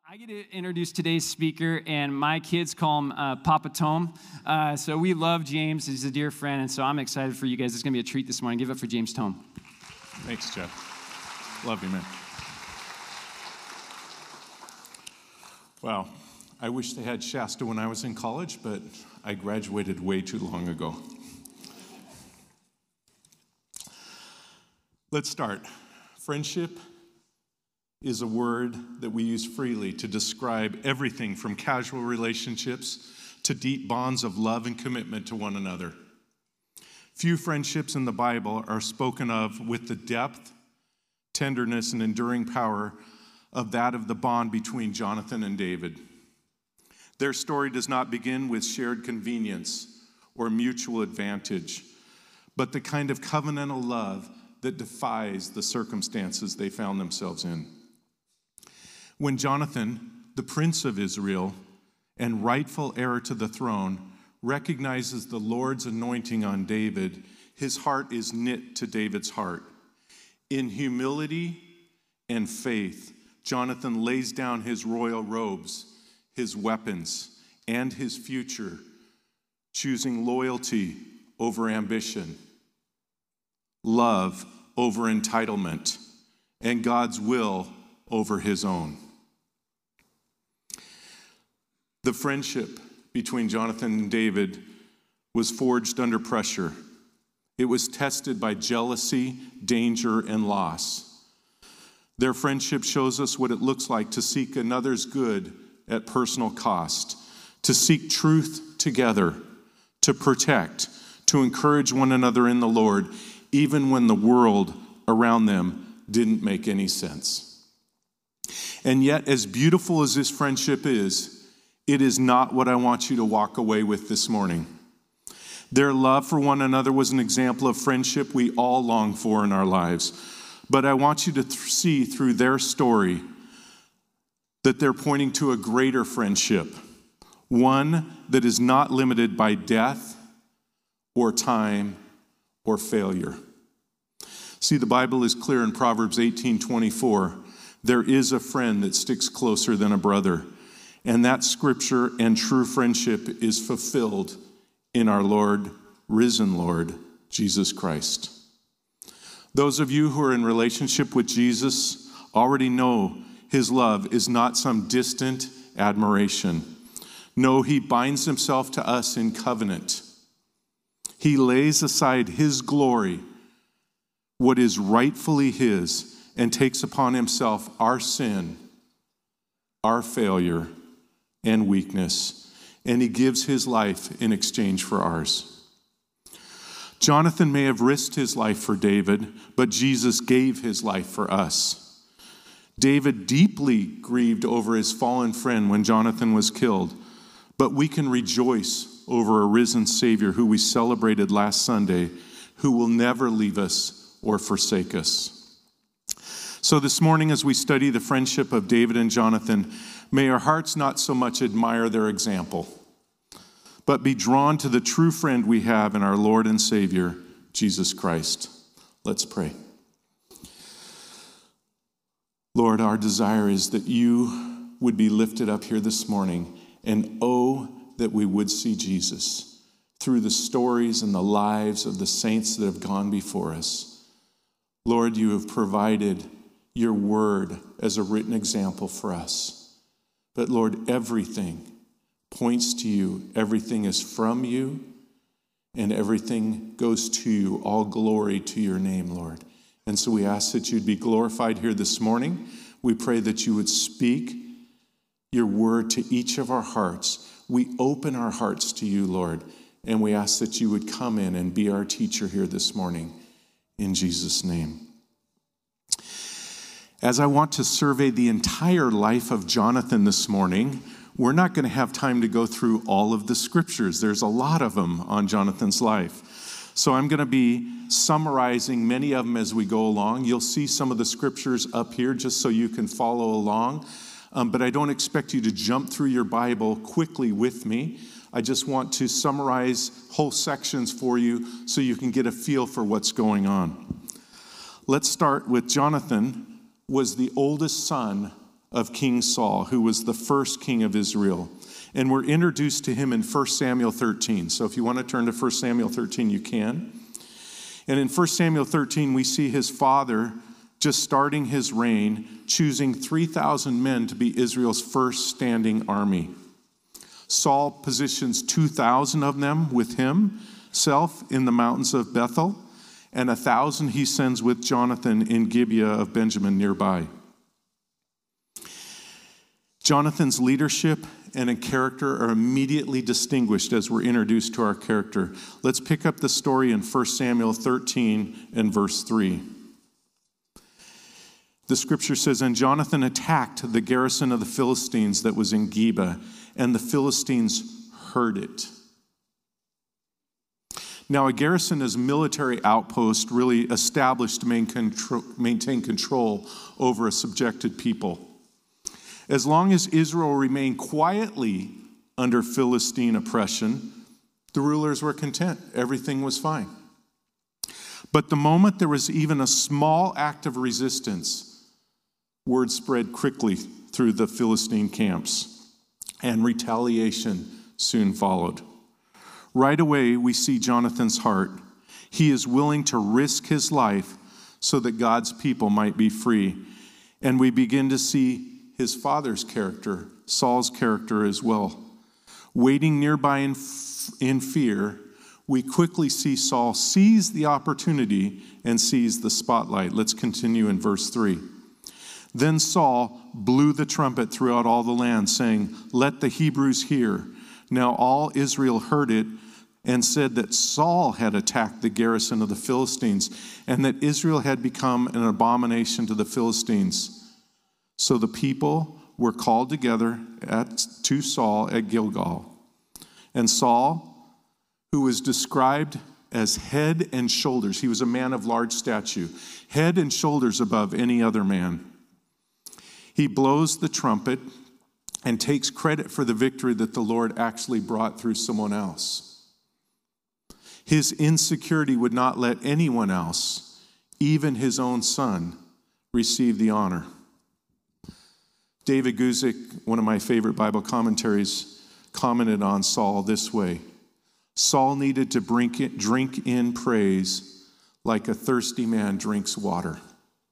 I get to introduce today's speaker, and my kids call him Papa Tom. So we love James. He's a dear friend, and so I'm excited for you guys. It's going to be a treat this morning. Give it up for James Tom. Thanks, Jeff. Love you, man. Wow. I wish they had Shasta when I was in college, but I graduated way too long ago. Let's start. Friendship is a word that we use freely to describe everything from casual relationships to deep bonds of love and commitment to one another. Few friendships in the Bible are spoken of with the depth, tenderness, and enduring power of that of the bond between Jonathan and David. Their story does not begin with shared convenience or mutual advantage, but the kind of covenantal love that defies the circumstances they found themselves in. When Jonathan, the prince of Israel and rightful heir to the throne, recognizes the Lord's anointing on David, his heart is knit to David's heart. In humility and faith, Jonathan lays down his royal robes, his weapons, and his future, choosing loyalty over ambition, love over entitlement, and God's will over his own. The friendship between Jonathan and David was forged under pressure. It was tested by jealousy, danger, and loss. Their friendship shows us what it looks like to seek another's good at personal cost, to seek truth together, to protect, to encourage one another in the Lord, even when the world around them didn't make any sense. And yet, as beautiful as this friendship is, it is not what I want you to walk away with this morning. Their love for one another was an example of friendship we all long for in our lives. But I want you to see through their story that they're pointing to a greater friendship, one that is not limited by death or time or failure. See, the Bible is clear in Proverbs 18:24. There is a friend that sticks closer than a brother. And that scripture and true friendship is fulfilled in our Lord, risen Lord, Jesus Christ. Those of you who are in relationship with Jesus already know his love is not some distant admiration. No, he binds himself to us in covenant. He lays aside his glory, what is rightfully his, and takes upon himself our sin, our failure, and weakness, and he gives his life in exchange for ours. Jonathan may have risked his life for David, but Jesus gave his life for us. David deeply grieved over his fallen friend when Jonathan was killed, but we can rejoice over a risen Savior who we celebrated last Sunday, who will never leave us or forsake us. So this morning, as we study the friendship of David and Jonathan, may our hearts not so much admire their example, but be drawn to the true friend we have in our Lord and Savior, Jesus Christ. Let's pray. Lord, our desire is that you would be lifted up here this morning, and oh, that we would see Jesus through the stories and the lives of the saints that have gone before us. Lord, you have provided your word as a written example for us. But Lord, everything points to you. Everything is from you, and everything goes to you. All glory to your name, Lord. And so we ask that you'd be glorified here this morning. We pray that you would speak your word to each of our hearts. We open our hearts to you, Lord, and we ask that you would come in and be our teacher here this morning. In Jesus' name. As I want to survey the entire life of Jonathan this morning, we're not going to have time to go through all of the scriptures. There's a lot of them on Jonathan's life. So I'm going to be summarizing many of them as we go along. You'll see some of the scriptures up here just so you can follow along. But I don't expect you to jump through your Bible quickly with me. I just want to summarize whole sections for you so you can get a feel for what's going on. Let's start with Jonathan was the oldest son of King Saul, who was the first king of Israel. And we're introduced to him in 1 Samuel 13. So if you want to turn to 1 Samuel 13, you can. And in 1 Samuel 13, we see his father just starting his reign, choosing 3,000 men to be Israel's first standing army. Saul positions 2,000 of them with himself in the mountains of Bethel, and 1,000 he sends with Jonathan in Gibeah of Benjamin nearby. Jonathan's leadership and a character are immediately distinguished as we're introduced to our character. Let's pick up the story in 1 Samuel 13 and verse 3. The scripture says, "And Jonathan attacked the garrison of the Philistines that was in Geba, and the Philistines heard it." Now, a garrison is a military outpost really established to maintain control over a subjected people. As long as Israel remained quietly under Philistine oppression, the rulers were content. Everything was fine. But the moment there was even a small act of resistance, word spread quickly through the Philistine camps, and retaliation soon followed. Right away, we see Jonathan's heart. He is willing to risk his life so that God's people might be free. And we begin to see his father's character, Saul's character as well. Waiting nearby in fear, we quickly see Saul seize the opportunity and seize the spotlight. Let's continue in verse 3. "Then Saul blew the trumpet throughout all the land, saying, 'Let the Hebrews hear.' Now all Israel heard it and said that Saul had attacked the garrison of the Philistines and that Israel had become an abomination to the Philistines. So the people were called together to Saul at Gilgal. And Saul, who was described as head and shoulders, he was a man of large stature, head and shoulders above any other man. He blows the trumpet and takes credit for the victory that the Lord actually brought through someone else. His insecurity would not let anyone else, even his own son, receive the honor." David Guzik, one of my favorite Bible commentaries, commented on Saul this way: "Saul needed to drink in praise like a thirsty man drinks water."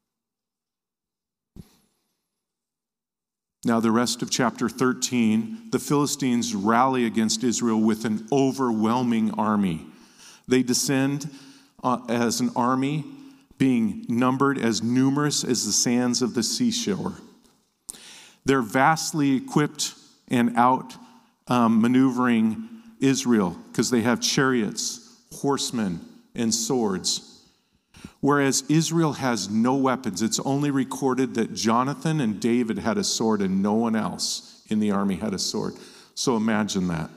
Now, the rest of chapter 13, the Philistines rally against Israel with an overwhelming army. They descend as an army, being numbered as numerous as the sands of the seashore. They're vastly equipped and out maneuvering Israel because they have chariots, horsemen, and swords. Whereas Israel has no weapons. It's only recorded that Jonathan and David had a sword and no one else in the army had a sword. So imagine that.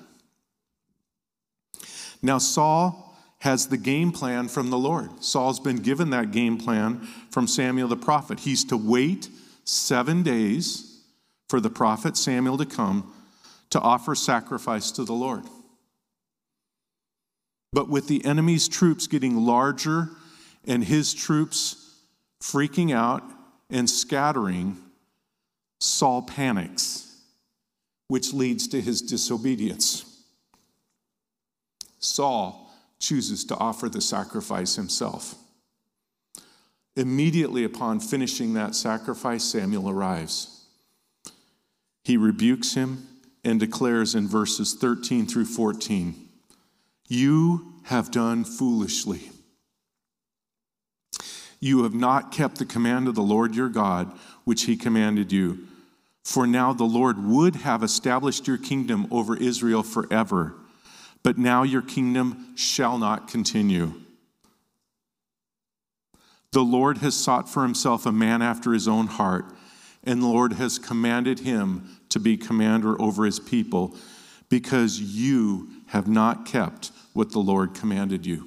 Now Saul has the game plan from the Lord. Saul's been given that game plan from Samuel the prophet. He's to wait 7 days for the prophet Samuel to come to offer sacrifice to the Lord. But with the enemy's troops getting larger and his troops freaking out and scattering, Saul panics, which leads to his disobedience. Saul chooses to offer the sacrifice himself. Immediately upon finishing that sacrifice, Samuel arrives. He rebukes him and declares in verses 13 through 14, "You have done foolishly. You have not kept the command of the Lord your God, which he commanded you. For now the Lord would have established your kingdom over Israel forever, but now your kingdom shall not continue. The Lord has sought for himself a man after his own heart, and the Lord has commanded him to be commander over his people, because you have not kept what the Lord commanded you."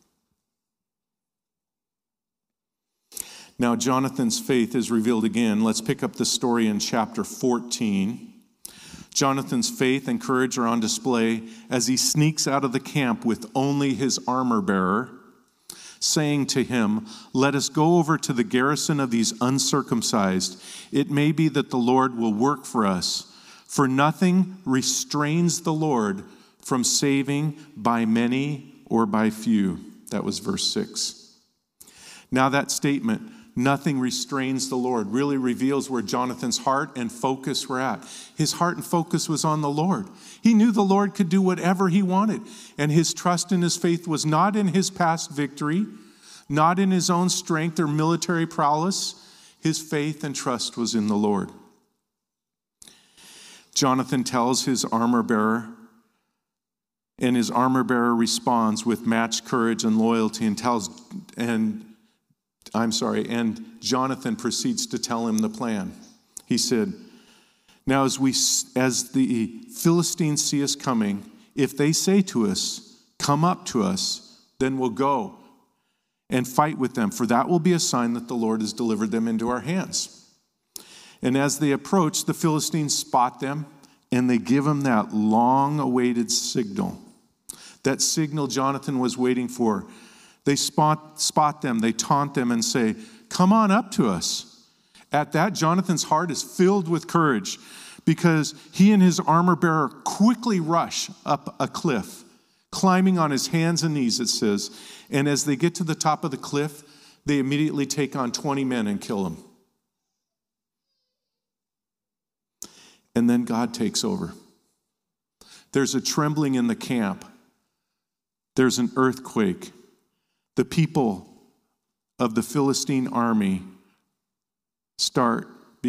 Now, Jonathan's faith is revealed again. Let's pick up the story in chapter 14. Jonathan's faith and courage are on display as he sneaks out of the camp with only his armor bearer, saying to him, "Let us go over to the garrison of these uncircumcised. It may be that the Lord will work for us. For nothing restrains the Lord from saving by many or by few." That was verse 6. Now that statement, "nothing restrains the Lord," really reveals where Jonathan's heart and focus were at. His heart and focus was on the Lord. He knew the Lord could do whatever he wanted, and his trust and his faith was not in his past victory, not in his own strength or military prowess. His faith and trust was in the Lord. Jonathan tells his armor bearer, and his armor bearer responds with matched courage and loyalty, and Jonathan proceeds to tell him the plan. He said, "Now as the Philistines see us coming, if they say to us, 'Come up to us,' then we'll go and fight with them, for that will be a sign that the Lord has delivered them into our hands." And as they approach, the Philistines spot them, and they give them that long-awaited signal. That signal Jonathan was waiting for. They spot them, they taunt them and say, "Come on up to us." At that, Jonathan's heart is filled with courage because he and his armor bearer quickly rush up a cliff, climbing on his hands and knees, it says. And as they get to the top of the cliff, they immediately take on 20 men and kill them. And then God takes over. There's a trembling in the camp. There's an earthquake. The people of the Philistine army start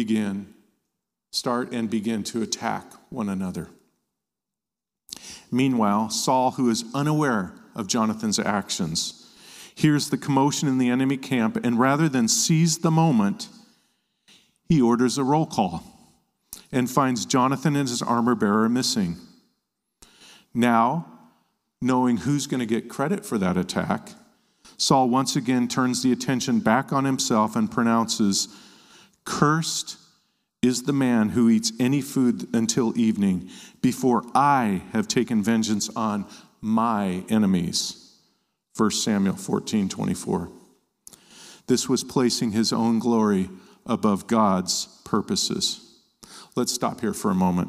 and begin to attack one another. Meanwhile, Saul, who is unaware of Jonathan's actions, hears the commotion in the enemy camp, and rather than seize the moment, he orders a roll call and finds Jonathan and his armor bearer missing. Now, knowing who's going to get credit for that attack, Saul once again turns the attention back on himself and pronounces, "Cursed is the man who eats any food until evening, before I have taken vengeance on my enemies." 1 Samuel 14:24. This was placing his own glory above God's purposes. Let's stop here for a moment.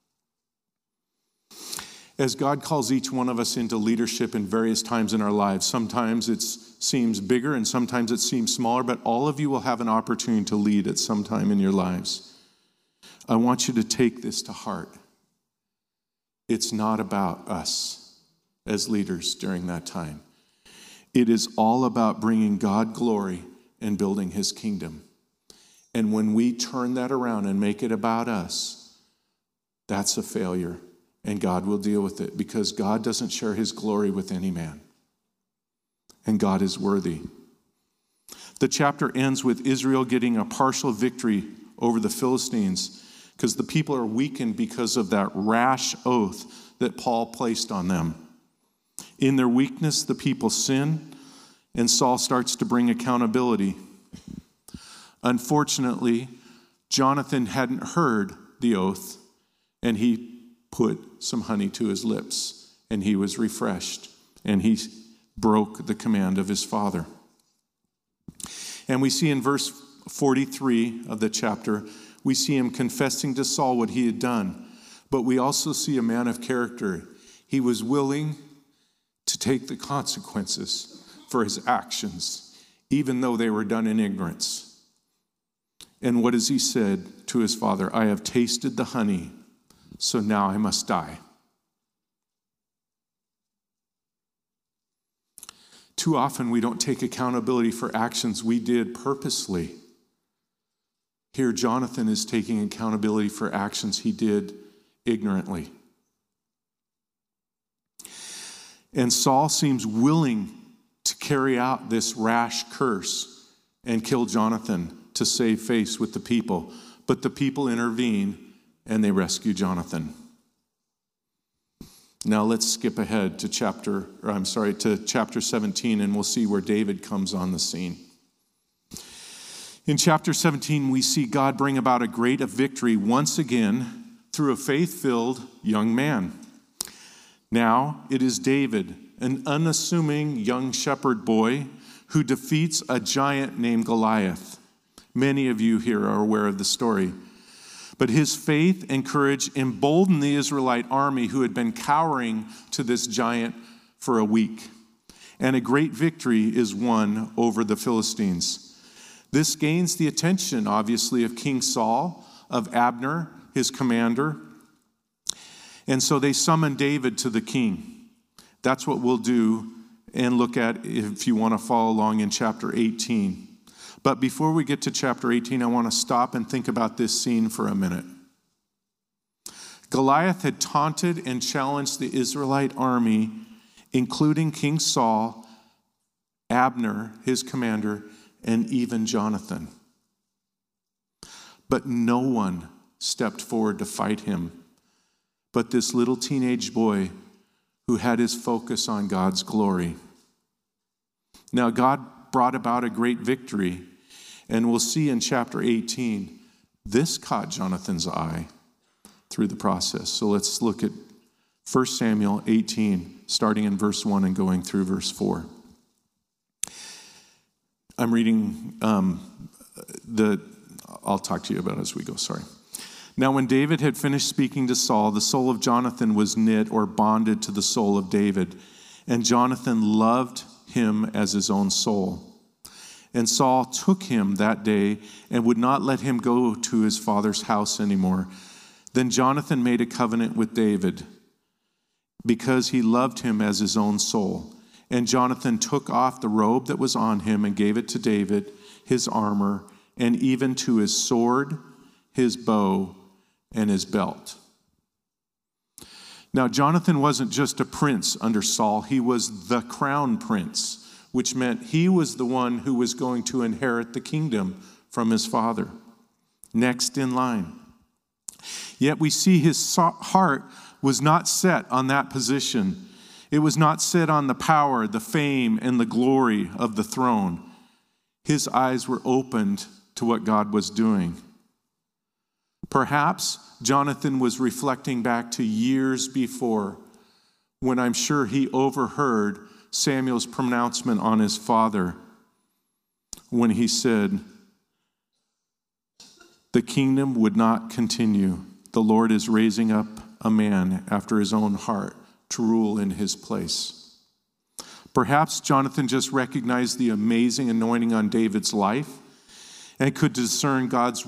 As God calls each one of us into leadership in various times in our lives, sometimes it seems bigger and sometimes it seems smaller, but all of you will have an opportunity to lead at some time in your lives. I want you to take this to heart. It's not about us as leaders during that time. It is all about bringing God glory and building his kingdom. And when we turn that around and make it about us, that's a failure. And God will deal with it because God doesn't share his glory with any man. And God is worthy. The chapter ends with Israel getting a partial victory over the Philistines because the people are weakened because of that rash oath that Paul placed on them. In their weakness, the people sin, and Saul starts to bring accountability. Unfortunately, Jonathan hadn't heard the oath, and he put some honey to his lips, and he was refreshed, and he broke the command of his father. And we see in verse 43 of the chapter, we see him confessing to Saul what he had done, but we also see a man of character. He was willing to take the consequences for his actions, even though they were done in ignorance. And what has he said to his father? "I have tasted the honey, so now I must die." Too often we don't take accountability for actions we did purposely. Here, Jonathan is taking accountability for actions he did ignorantly. And Saul seems willing to carry out this rash curse and kill Jonathan to save face with the people. But the people intervene and they rescue Jonathan. Now let's skip ahead to chapter 17, and we'll see where David comes on the scene. In chapter 17, we see God bring about a great victory once again through a faith-filled young man. Now it is David, an unassuming young shepherd boy who defeats a giant named Goliath. Many of you here are aware of the story. But his faith and courage emboldened the Israelite army who had been cowering to this giant for a week. And a great victory is won over the Philistines. This gains the attention, obviously, of King Saul, of Abner, his commander. And so they summon David to the king. That's what we'll do and look at if you want to follow along in chapter 18. But before we get to chapter 18, I want to stop and think about this scene for a minute. Goliath had taunted and challenged the Israelite army, including King Saul, Abner, his commander, and even Jonathan. But no one stepped forward to fight him but this little teenage boy who had his focus on God's glory. Now, God brought about a great victory, and we'll see in chapter 18, this caught Jonathan's eye through the process. So let's look at 1 Samuel 18, starting in verse 1 and going through verse 4. I'm reading I'll talk to you about it as we go, sorry. Now, when David had finished speaking to Saul, the soul of Jonathan was knit or bonded to the soul of David, and Jonathan loved him as his own soul. And Saul took him that day and would not let him go to his father's house anymore. Then Jonathan made a covenant with David because he loved him as his own soul. And Jonathan took off the robe that was on him and gave it to David, his armor, and even to his sword, his bow, and his belt. Now, Jonathan wasn't just a prince under Saul. He was the crown prince, which meant he was the one who was going to inherit the kingdom from his father. Next in line. Yet we see his heart was not set on that position. It was not set on the power, the fame, and the glory of the throne. His eyes were opened to what God was doing. Perhaps Jonathan was reflecting back to years before when I'm sure he overheard Samuel's pronouncement on his father when he said, "The kingdom would not continue. The Lord is raising up a man after his own heart to rule in his place." Perhaps Jonathan just recognized the amazing anointing on David's life and could discern God's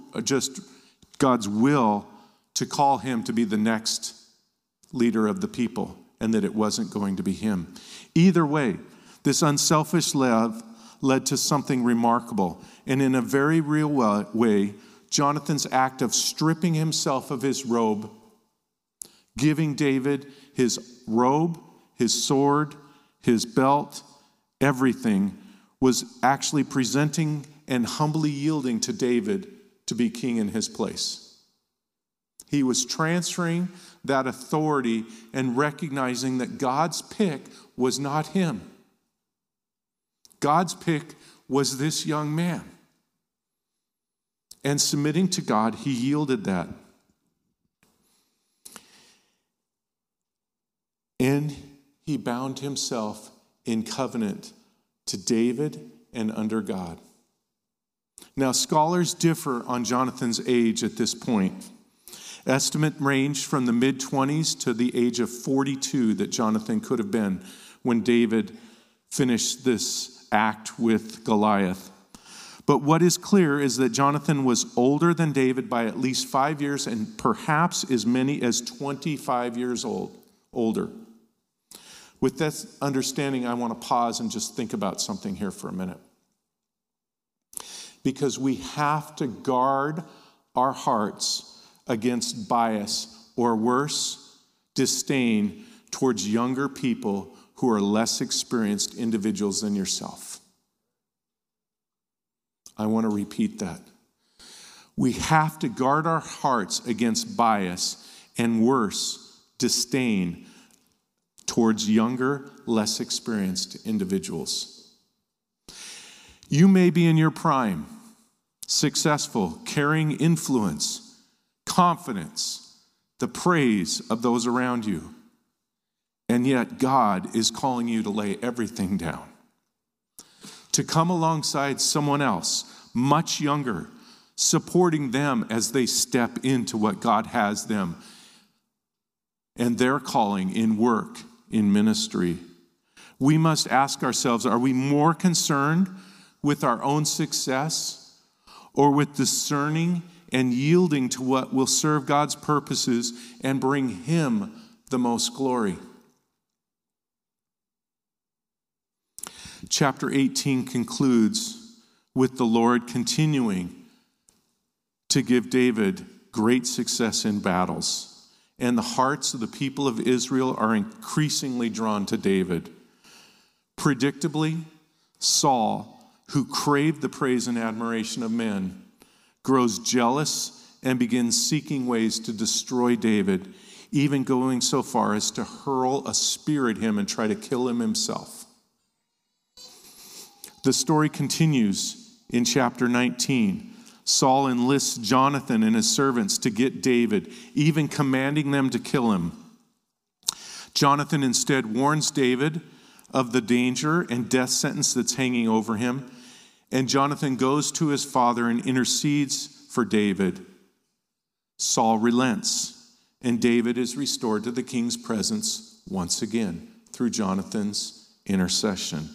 will to call him to be the next leader of the people, and that it wasn't going to be him. Either way, this unselfish love led to something remarkable. And in a very real way, Jonathan's act of stripping himself of his robe, giving David his robe, his sword, his belt, everything, was actually presenting and humbly yielding to David to be king in his place. He was transferring that authority and recognizing that God's pick was not him. God's pick was this young man. And submitting to God, he yielded that. And he bound himself in covenant to David and under God. Now, scholars differ on Jonathan's age at this point. Estimate ranged from the mid-20s to the age of 42 that Jonathan could have been when David finished this act with Goliath. But what is clear is that Jonathan was older than David by at least 5 years and perhaps as many as 25 years older. With that understanding, I want to pause and just think about something here for a minute. Because we have to guard our hearts against bias, or worse, disdain towards younger people who are less experienced individuals than yourself. I want to repeat that. We have to guard our hearts against bias, and worse, disdain towards younger, less experienced individuals. You may be in your prime, successful, carrying influence, confidence, the praise of those around you. And yet God is calling you to lay everything down. to come alongside someone else, much younger, supporting them as they step into what God has them and their calling in work, in ministry. We must ask ourselves, are we more concerned with our own success or with discerning and yielding to what will serve God's purposes and bring Him the most glory? Chapter 18 concludes with the Lord continuing to give David great success in battles. And the hearts of the people of Israel are increasingly drawn to David. Predictably, Saul, who craved the praise and admiration of men, grows jealous and begins seeking ways to destroy David, even going so far as to hurl a spear at him and try to kill him himself. The story continues in chapter 19. Saul enlists Jonathan and his servants to get David, even commanding them to kill him. Jonathan instead warns David of the danger and death sentence that's hanging over him, and Jonathan goes to his father and intercedes for David. Saul relents, and David is restored to the king's presence once again through Jonathan's intercession.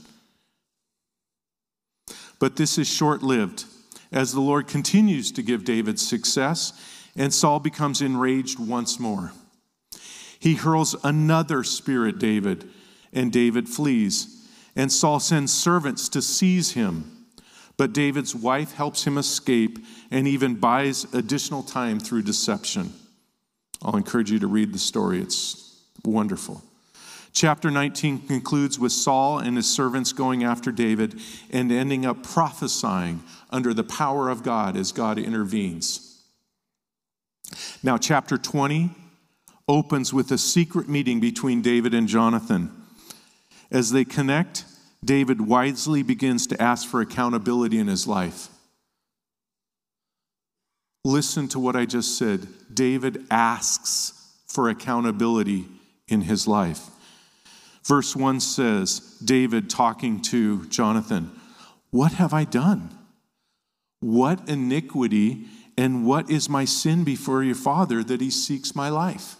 But this is short-lived, as the Lord continues to give David success, and Saul becomes enraged once more. He hurls another spear at David, and David flees. And Saul sends servants to seize him. But David's wife helps him escape and even buys additional time through deception. I'll encourage you to read the story. It's wonderful. Chapter 19 concludes with Saul and his servants going after David and ending up prophesying under the power of God as God intervenes. Now, chapter 20 opens with a secret meeting between David and Jonathan. As they connect, David wisely begins to ask for accountability in his life. Listen to what I just said. David asks for accountability in his life. Verse 1 says, David talking to Jonathan, "What have I done? What iniquity and what is my sin before your father that he seeks my life?"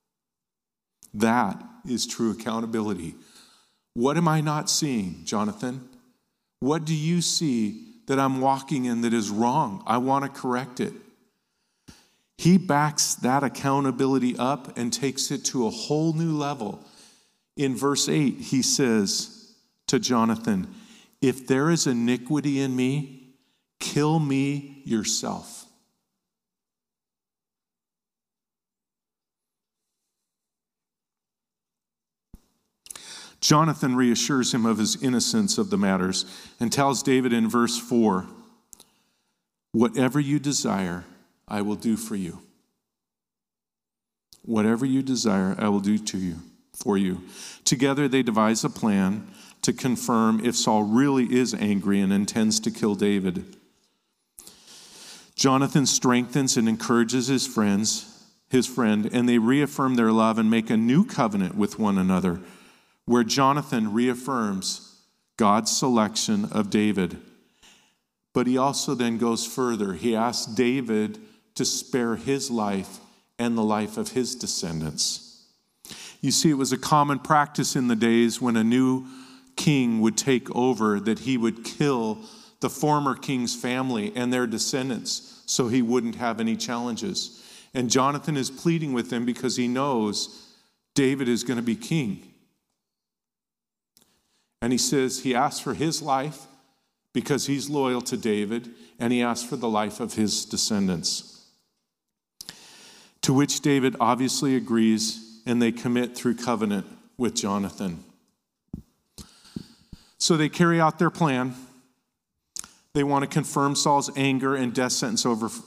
That is true accountability. What am I not seeing, Jonathan? What do you see that I'm walking in that is wrong? I want to correct it. He backs that accountability up and takes it to a whole new level. In verse 8, he says to Jonathan, "If there is iniquity in me, kill me yourself." Jonathan reassures him of his innocence of the matters and tells David in verse 4, "Whatever you desire, I will do for you. Whatever you desire, I will do for you." Together they devise a plan to confirm if Saul really is angry and intends to kill David. Jonathan strengthens and encourages his friend, and they reaffirm their love and make a new covenant with one another, where Jonathan reaffirms God's selection of David. But he also then goes further. He asks David to spare his life and the life of his descendants. You see, it was a common practice in the days when a new king would take over that he would kill the former king's family and their descendants so he wouldn't have any challenges. And Jonathan is pleading with him because he knows David is going to be king. And he says he asks for his life because he's loyal to David, and he asks for the life of his descendants. To which David obviously agrees, and they commit through covenant with Jonathan. So they carry out their plan. They want to confirm Saul's anger and death sentence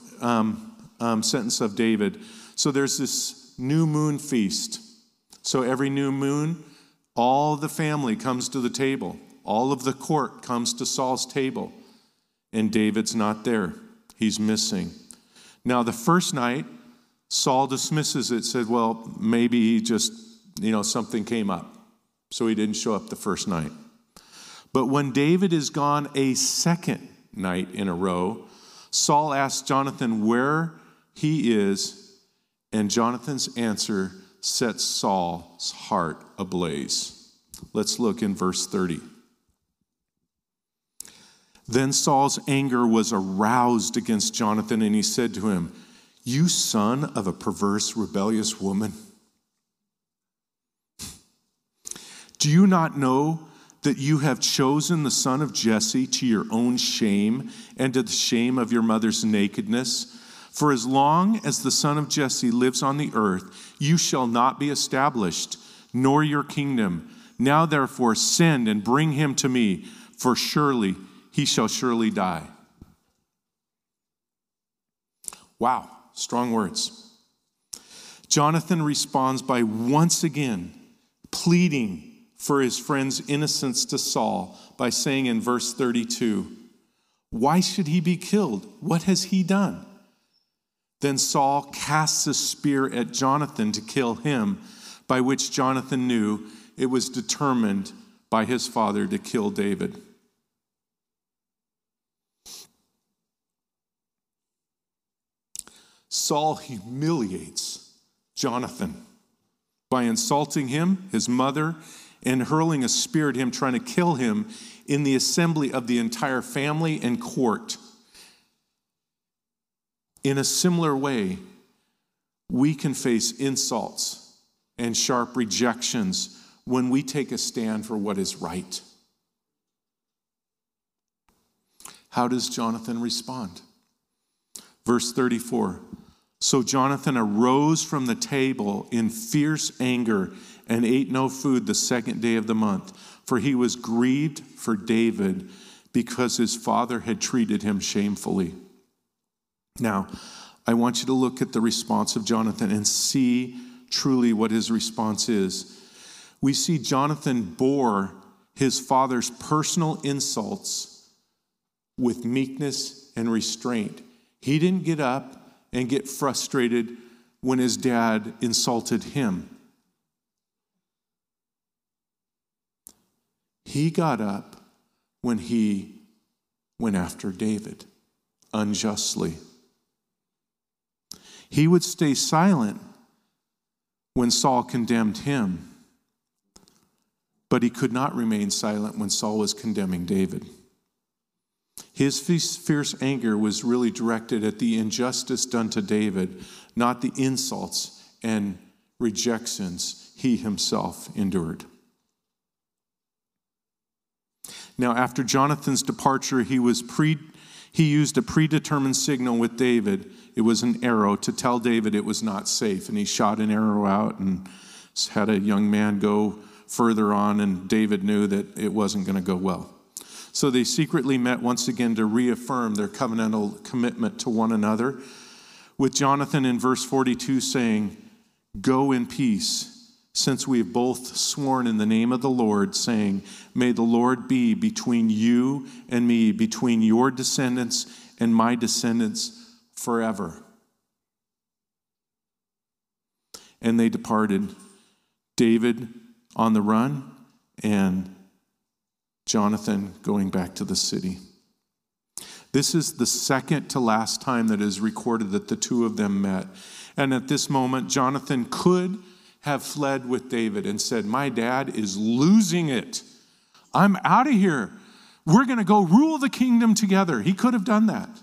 of David. So there's this new moon feast. So every new moon, all the family comes to the table. All of the court comes to Saul's table. And David's not there. He's missing. Now, the first night, Saul dismisses it, said, well, maybe he just, something came up. So he didn't show up the first night. But when David is gone a second night in a row, Saul asks Jonathan where he is, and Jonathan's answer sets Saul's heart ablaze. Let's look in verse 30. Then Saul's anger was aroused against Jonathan, and he said to him, "You son of a perverse, rebellious woman, do you not know that you have chosen the son of Jesse to your own shame and to the shame of your mother's nakedness? For as long as the son of Jesse lives on the earth, you shall not be established, nor your kingdom. Now therefore send and bring him to me, for surely he shall surely die." Wow, strong words. Jonathan responds by once again pleading for his friend's innocence to Saul by saying in verse 32, "Why should he be killed? What has he done?" Then Saul casts a spear at Jonathan to kill him, by which Jonathan knew it was determined by his father to kill David. Saul humiliates Jonathan by insulting him, his mother, and hurling a spear at him, trying to kill him in the assembly of the entire family and court. In a similar way, we can face insults and sharp rejections when we take a stand for what is right. How does Jonathan respond? Verse 34. So Jonathan arose from the table in fierce anger and ate no food the second day of the month, for he was grieved for David because his father had treated him shamefully. Now, I want you to look at the response of Jonathan and see truly what his response is. We see Jonathan bore his father's personal insults with meekness and restraint. He didn't get up and get frustrated when his dad insulted him. He got up when he went after David unjustly. He would stay silent when Saul condemned him, but he could not remain silent when Saul was condemning David. His fierce anger was really directed at the injustice done to David, not the insults and rejections he himself endured. Now, after Jonathan's departure, he used a predetermined signal with David. It was an arrow to tell David it was not safe. And he shot an arrow out and had a young man go further on, and David knew that it wasn't going to go well. So they secretly met once again to reaffirm their covenantal commitment to one another, with Jonathan in verse 42 saying, "Go in peace, since we have both sworn in the name of the Lord, saying, may the Lord be between you and me, between your descendants and my descendants forever." And they departed, David on the run and Jonathan going back to the city. This is the second to last time that is recorded that the two of them met. And at this moment, Jonathan could have fled with David and said, "My dad is losing it. I'm out of here. We're going to go rule the kingdom together." He could have done that.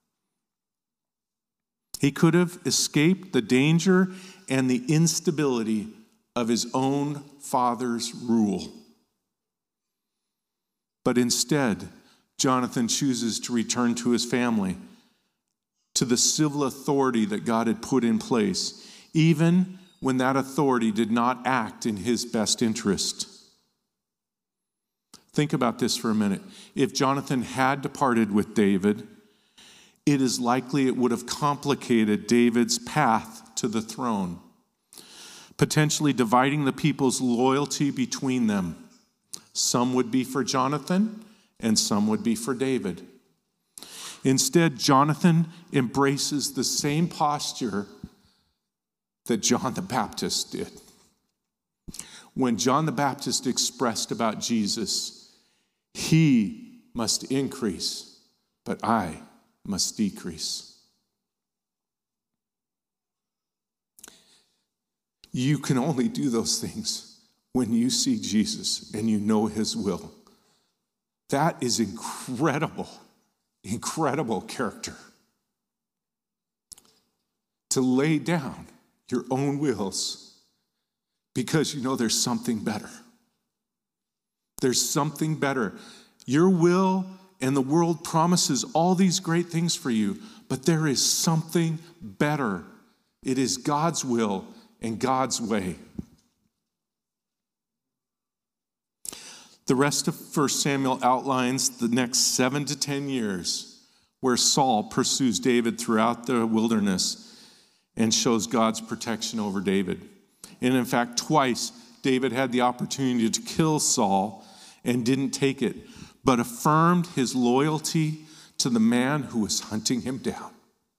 He could have escaped the danger and the instability of his own father's rule. But instead, Jonathan chooses to return to his family, to the civil authority that God had put in place, even when that authority did not act in his best interest. Think about this for a minute. If Jonathan had departed with David, it is likely it would have complicated David's path to the throne, potentially dividing the people's loyalty between them. Some would be for Jonathan, and some would be for David. Instead, Jonathan embraces the same posture that John the Baptist did. When John the Baptist expressed about Jesus, He must increase, but I must decrease. You can only do those things when you see Jesus and you know his will. That is incredible, incredible character. To lay down your own wills because you know there's something better. There's something better. Your will and the world promises all these great things for you, but there is something better. It is God's will and God's way. The rest of 1 Samuel outlines the next 7 to 10 years where Saul pursues David throughout the wilderness and shows God's protection over David. And in fact, twice David had the opportunity to kill Saul and didn't take it, but affirmed his loyalty to the man who was hunting him down.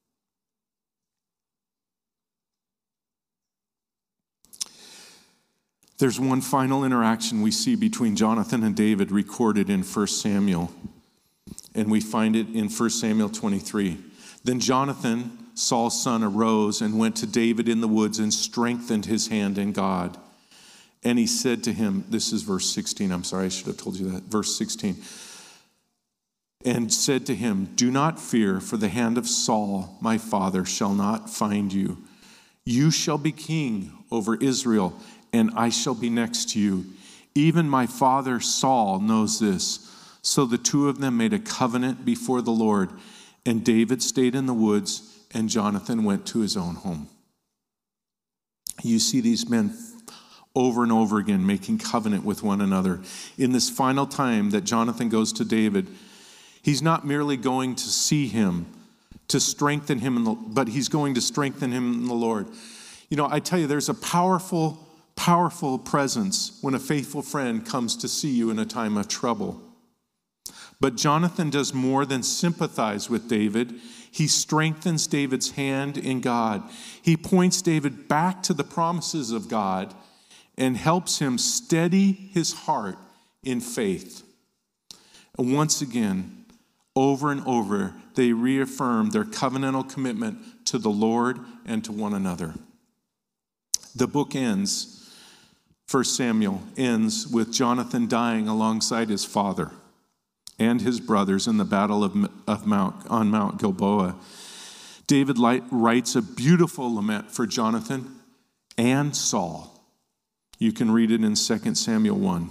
There's one final interaction we see between Jonathan and David recorded in 1 Samuel, and we find it in 1 Samuel 23. Then Jonathan, Saul's son, arose and went to David in the woods and strengthened his hand in God. And he said to him, this is verse 16, I'm sorry, I should have told you that, verse 16. And said to him, do not fear, for the hand of Saul, my father, shall not find you. You shall be king over Israel, and I shall be next to you. Even my father Saul knows this. So the two of them made a covenant before the Lord, and David stayed in the woods, and Jonathan went to his own home. You see these men over and over again making covenant with one another. In this final time that Jonathan goes to David, he's not merely going to see him, to strengthen him, but he's going to strengthen him in the Lord. You know, I tell you, there's a powerful presence when a faithful friend comes to see you in a time of trouble. But Jonathan does more than sympathize with David. He strengthens David's hand in God. He points David back to the promises of God and helps him steady his heart in faith. And once again, over and over, they reaffirm their covenantal commitment to the Lord and to one another. The book ends, 1 Samuel ends with Jonathan dying alongside his father and his brothers in the battle on Mount Gilboa. David writes a beautiful lament for Jonathan and Saul. You can read it in 2 Samuel 1.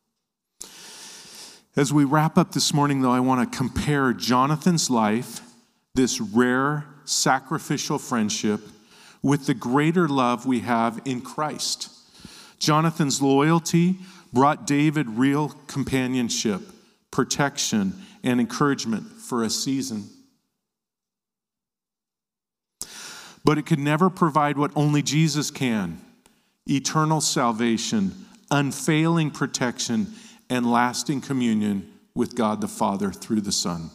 As we wrap up this morning, though, I want to compare Jonathan's life, this rare sacrificial friendship, with the greater love we have in Christ. Jonathan's loyalty brought David real companionship, protection, and encouragement for a season. But it could never provide what only Jesus can: eternal salvation, unfailing protection, and lasting communion with God the Father through the Son.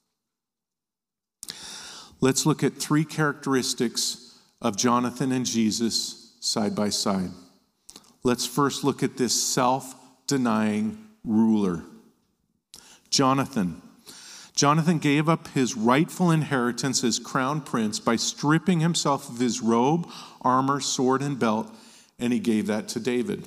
Let's look at 3 characteristics of Jonathan and Jesus side by side. Let's first look at this self-denying ruler. Jonathan gave up his rightful inheritance as crown prince by stripping himself of his robe, armor, sword, and belt, and he gave that to David.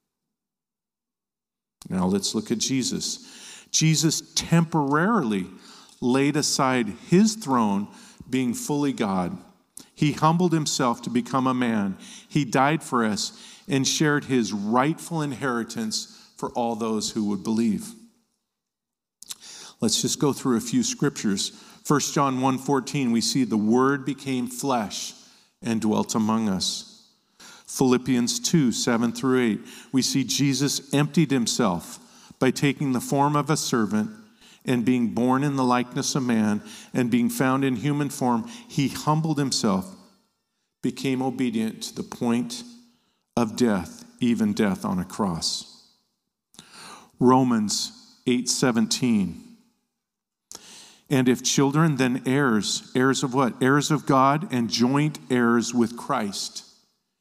Now let's look at Jesus. Jesus temporarily laid aside his throne, being fully God. He humbled himself to become a man. He died for us and shared his rightful inheritance for all those who would believe. Let's just go through a few scriptures. 1 John 1:14, we see the Word became flesh and dwelt among us. Philippians 2:7-8, we see Jesus emptied himself by taking the form of a servant and being born in the likeness of man and being found in human form. He humbled himself, became obedient to the point of death, even death on a cross. Romans 8:17. And if children, then heirs. Heirs of what? Heirs of God and joint heirs with Christ,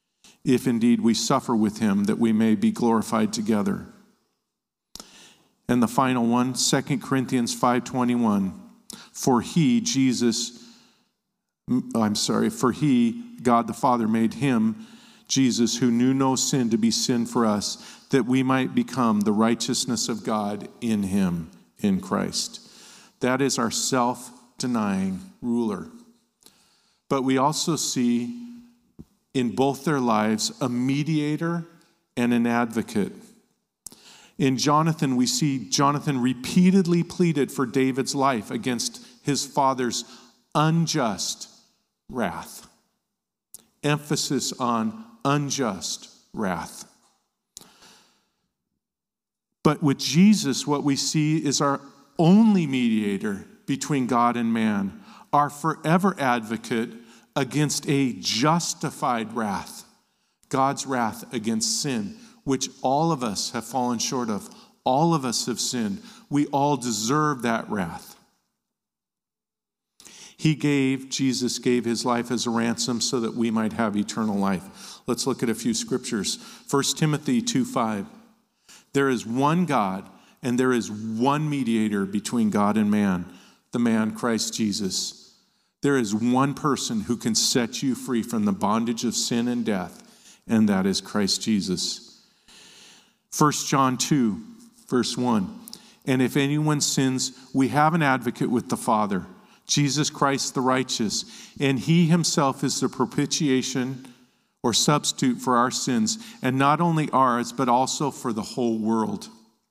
if indeed we suffer with him, that we may be glorified together. And the final one, 2 Corinthians 5:21. For he, God the Father, made him, Jesus, who knew no sin, to be sin for us, that we might become the righteousness of God in him, in Christ. That is our self-denying ruler. But we also see in both their lives a mediator and an advocate. In Jonathan, we see Jonathan repeatedly pleaded for David's life against his father's unjust wrath. Emphasis on unjust wrath. But with Jesus, what we see is our only mediator between God and man, our forever advocate against a justified wrath, God's wrath against sin, which all of us have fallen short of. All of us have sinned. We all deserve that wrath. Jesus gave his life as a ransom so that we might have eternal life. Let's look at a few scriptures. 1 Timothy 2:5. There is one God, and there is one mediator between God and man, the man Christ Jesus. There is one person who can set you free from the bondage of sin and death, and that is Christ Jesus. 1 John 2, verse 1. And if anyone sins, we have an advocate with the Father, Jesus Christ the righteous, and he himself is the propitiation or substitute for our sins, and not only ours, but also for the whole world.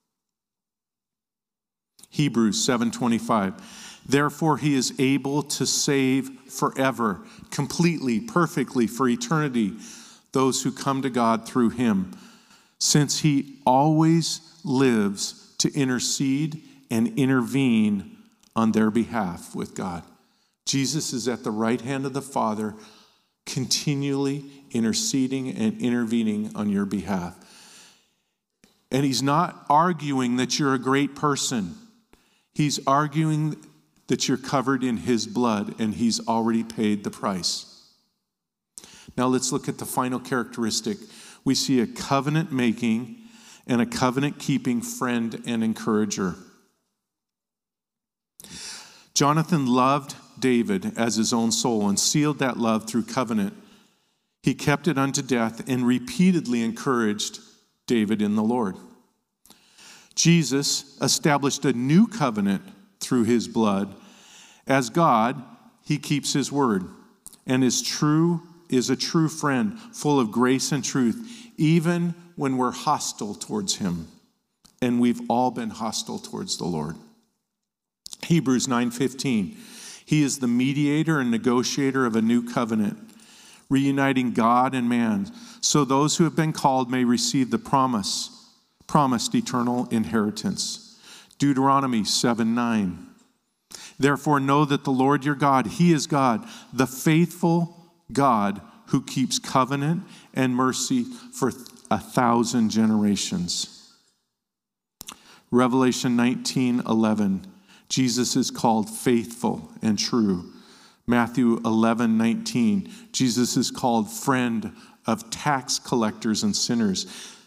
Hebrews 7:25. Therefore he is able to save forever, completely, perfectly, for eternity, those who come to God through him, since he always lives to intercede and intervene on their behalf with God. Jesus is at the right hand of the Father, continually interceding and intervening on your behalf. And he's not arguing that you're a great person. He's arguing that you're covered in his blood, and he's already paid the price. Now let's look at the final characteristic. We see a covenant-making and a covenant-keeping friend and encourager. Jonathan loved David as his own soul and sealed that love through covenant. He kept it unto death and repeatedly encouraged David in the Lord. Jesus established a new covenant through his blood. As God, he keeps his word and is a true friend, full of grace and truth, even when we're hostile towards him. And we've all been hostile towards the Lord. Hebrews 9:15. He is the mediator and negotiator of a new covenant, reuniting God and man, so those who have been called may receive the promised eternal inheritance. Deuteronomy 7:9. Therefore know that the Lord your God, he is God, the faithful God who keeps covenant and mercy for 1,000 generations. Revelation 19:11. Jesus is called faithful and true. Matthew 11:19. Jesus is called friend of tax collectors and sinners.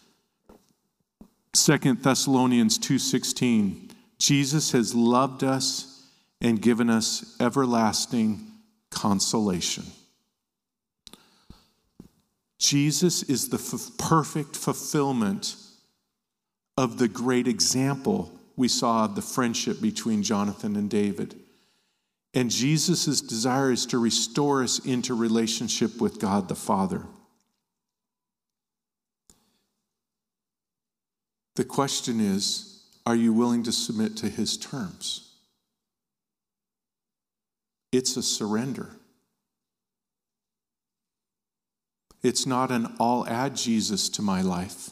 2 Thessalonians 2:16. Jesus has loved us and given us everlasting consolation. Jesus is the perfect fulfillment of the great example we saw of the friendship between Jonathan and David. And Jesus' desire is to restore us into relationship with God the Father. The question is, are you willing to submit to his terms? It's a surrender. It's not an I'll add Jesus to my life.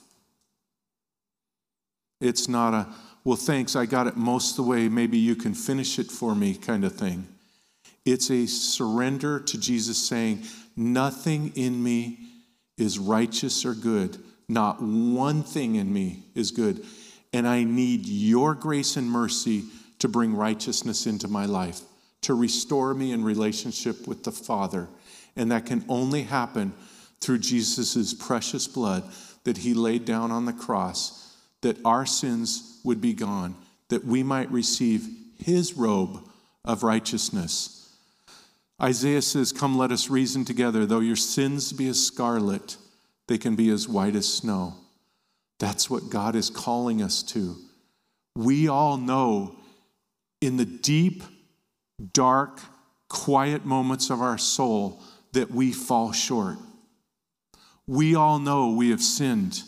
It's not a, well, thanks, I got it most of the way, maybe you can finish it for me kind of thing. It's a surrender to Jesus saying, nothing in me is righteous or good. Not one thing in me is good. And I need your grace and mercy to bring righteousness into my life, to restore me in relationship with the Father. And that can only happen through Jesus' precious blood that he laid down on the cross, that our sins would be gone, that we might receive his robe of righteousness. Isaiah says, come, let us reason together. Though your sins be as scarlet, they can be as white as snow. That's what God is calling us to. We all know in the deep, dark, quiet moments of our soul that we fall short. We all know we have sinned.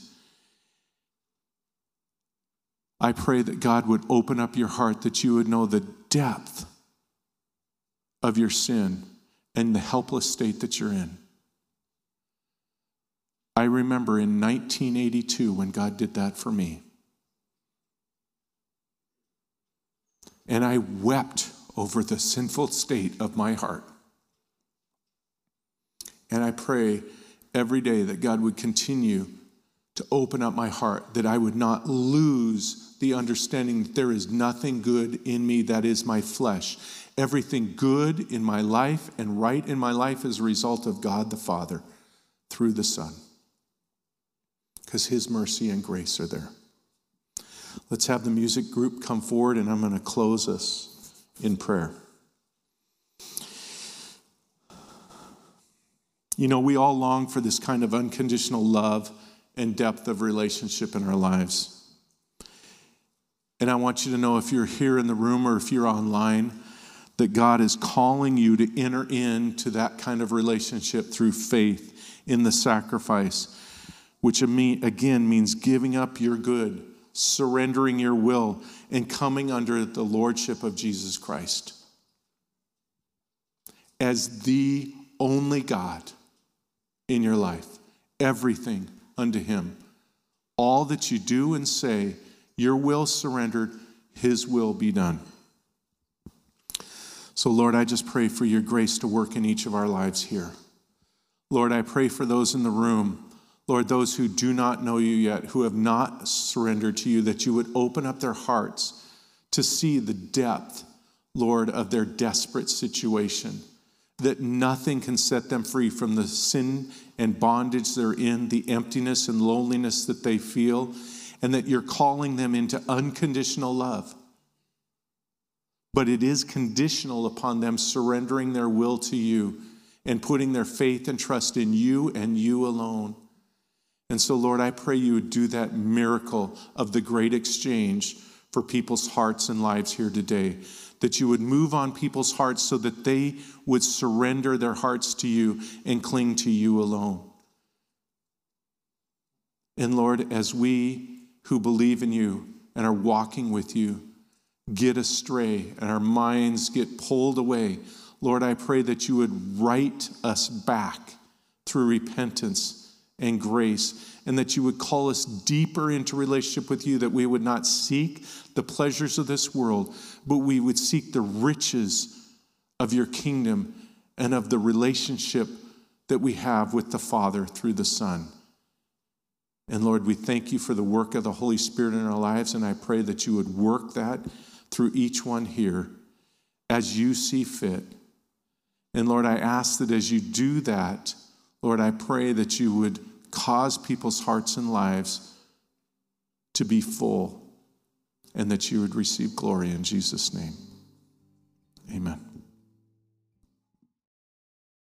I pray that God would open up your heart, that you would know the depth of your sin and the helpless state that you're in. I remember in 1982 when God did that for me. And I wept over the sinful state of my heart. And I pray every day that God would continue to open up my heart, that I would not lose the understanding that there is nothing good in me that is my flesh. Everything good in my life and right in my life is a result of God the Father through the Son, because his mercy and grace are there. Let's have the music group come forward, and I'm going to close us in prayer. You know, we all long for this kind of unconditional love and depth of relationship in our lives. And I want you to know, if you're here in the room or if you're online, that God is calling you to enter into that kind of relationship through faith in the sacrifice, which again means giving up your good, surrendering your will, and coming under the lordship of Jesus Christ as the only God in your life. Everything unto him. All that you do and say, your will surrendered, his will be done. So Lord, I just pray for your grace to work in each of our lives here. Lord, I pray for those in the room, Lord, those who do not know you yet, who have not surrendered to you, that you would open up their hearts to see the depth, Lord, of their desperate situation, that nothing can set them free from the sin and bondage they're in, the emptiness and loneliness that they feel, and that you're calling them into unconditional love. But it is conditional upon them surrendering their will to you and putting their faith and trust in you and you alone. And so, Lord, I pray you would do that miracle of the great exchange for people's hearts and lives here today, that you would move on people's hearts so that they would surrender their hearts to you and cling to you alone. And Lord, as we who believe in you and are walking with you get astray and our minds get pulled away, Lord, I pray that you would right us back through repentance and grace, and that you would call us deeper into relationship with you, that we would not seek the pleasures of this world, but we would seek the riches of your kingdom and of the relationship that we have with the Father through the Son. And Lord, we thank you for the work of the Holy Spirit in our lives, and I pray that you would work that through each one here as you see fit. And Lord, I ask that as you do that, Lord, I pray that you would cause people's hearts and lives to be full, and that you would receive glory in Jesus' name. Amen.